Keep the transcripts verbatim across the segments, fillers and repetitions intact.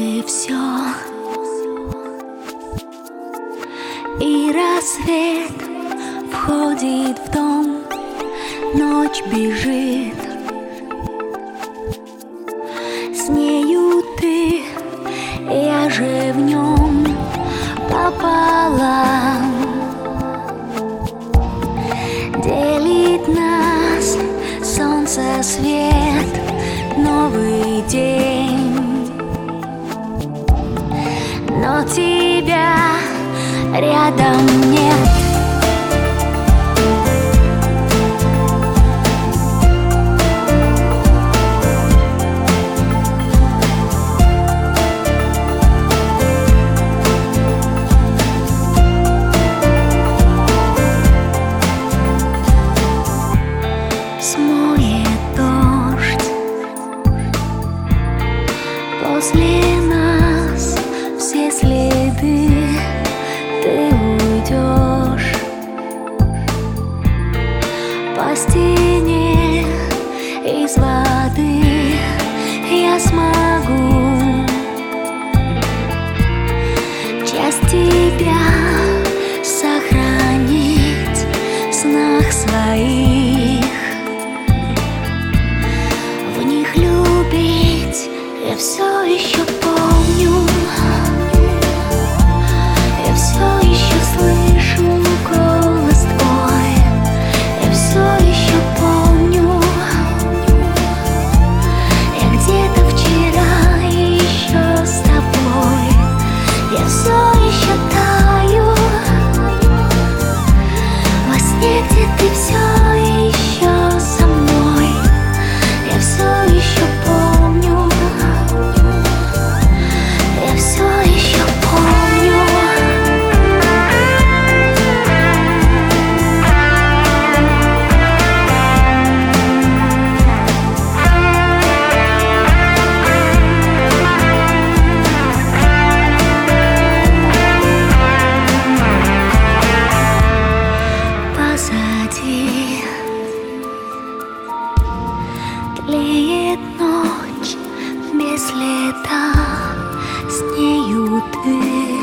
ты все. И рассвет входит в дом, ночь бежит. С нею ты, я же в нем пополам. Делит нас солнце, свет, новый день. Но тебя рядом нет. Смоет дождь после нас все следы. Ты уйдешь по стене из воды. Я смогу часть тебя сохранить в снах своих. В них любить я все еще помню. Я все еще слышу голос твой. Я все еще помню. Я где-то вчера еще с тобой. Я все еще таю во сне, где ты все еще со мной. Я все еще помню. Я все еще помню. Позади тлеет ночь без следа. С нею ты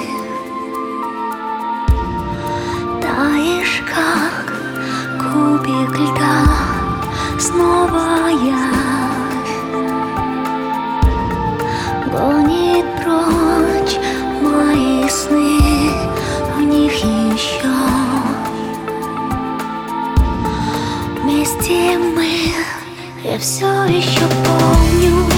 таешь, как кубик льда. Снова я гонит прочь мои сны. В них еще вместе мы. Я все еще помню.